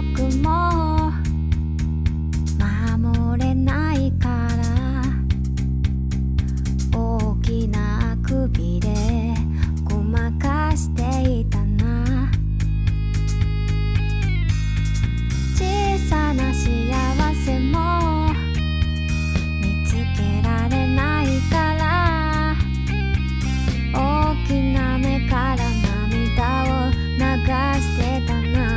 僕も守れないから大きな首でごまかしていたな。小さな幸せも見つけられないから大きな目から涙を流してたな。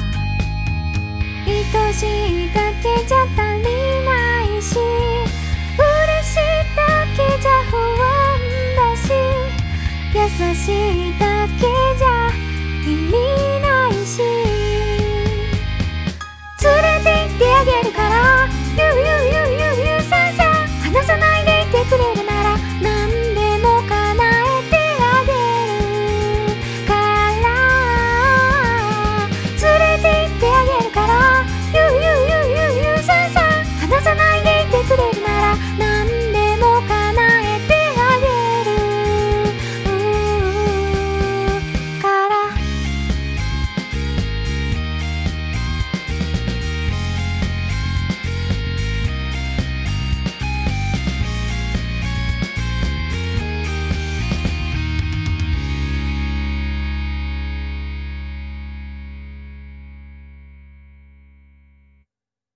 愛しいだけじゃ足りないし嬉しいだけじゃ不安だし優しいだけじゃ